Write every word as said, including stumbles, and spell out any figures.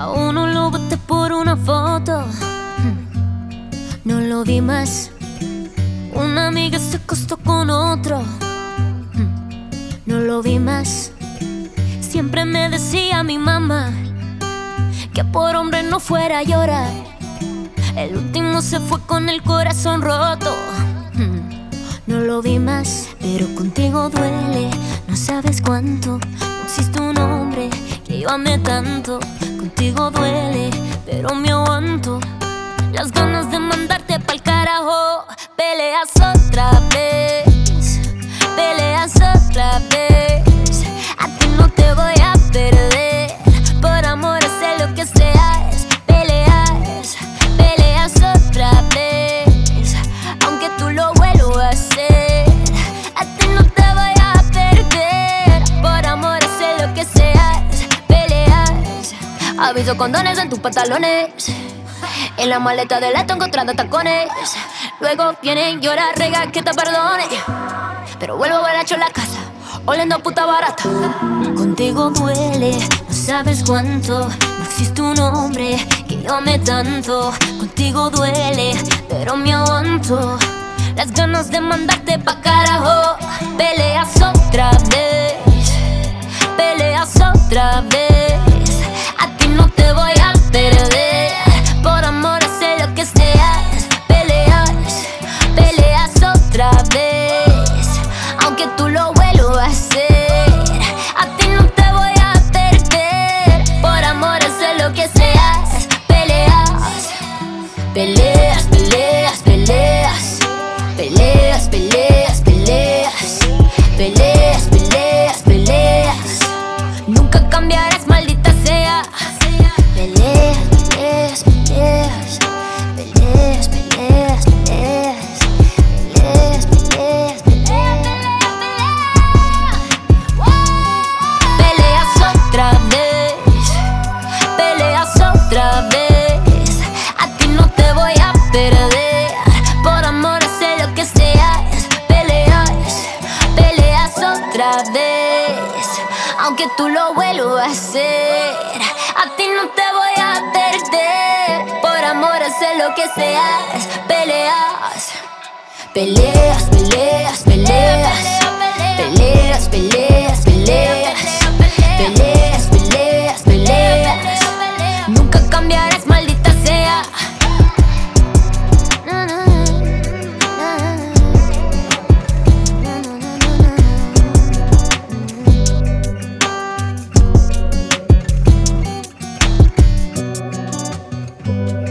A uno lo boté por una foto, no lo vi más. Una amiga se acostó con otro, no lo vi más. Siempre me decía mi mamá que por hombre no fuera a llorar. El último se fue con el corazón roto, no lo vi más. Pero contigo duele, no sabes cuánto. No existe un hombre que yo ame tanto. Contigo duele, pero me aguanto. Las ganas de mandarte pa'l carajo. Peleas otra vez, peleas otra vez. A ti no te voy a perder. Por amor sé lo que seas. Peleas, peleas otra vez. Aunque tú lo vuelvas a hacer, a ti no te voy a perder. Por amor sé lo que seas. Peleas. Aviso condones en tus pantalones. En la maleta del auto encontrando tacones. Luego vienen y llorar, rega que te perdone. Pero vuelvo borracho a la casa, oliendo a puta barata. Contigo duele, no sabes cuánto. No existe un hombre que yo ame tanto. Contigo duele, pero me aguanto. Las ganas de mandarte pa' carajo. Peleas otra vez, peleas otra vez. A ti no te voy a perder. Por amor sé lo que seas. Peleas, peleas otra vez. Aunque tú lo vuelvas a hacer, a ti no te voy a perder. Por amor sé lo que seas. Peleas, peleas, peleas, peleas. Peleas, peleas, peleas. Peleas, peleas, peleas. Nunca cambiarás, maldita sea. Peleas, peleas, peleas. Peleas, peleas, peleas. Peleas, peleas, peleas. Peleas otra vez, peleas otra vez. A ti no te voy a perder. Por amor sé lo que seas. Peleas, peleas otra vez. Aunque tú lo vuelvas a hacer, a ti no te voy a perder. Por amor sé lo que seas. Peleas, peleas, peleas, peleas. Peleas, peleas, peleas. Peleas, peleas, peleas. Nunca cambiarás, maldita sea. Na, na, na, na, na, na, na, na.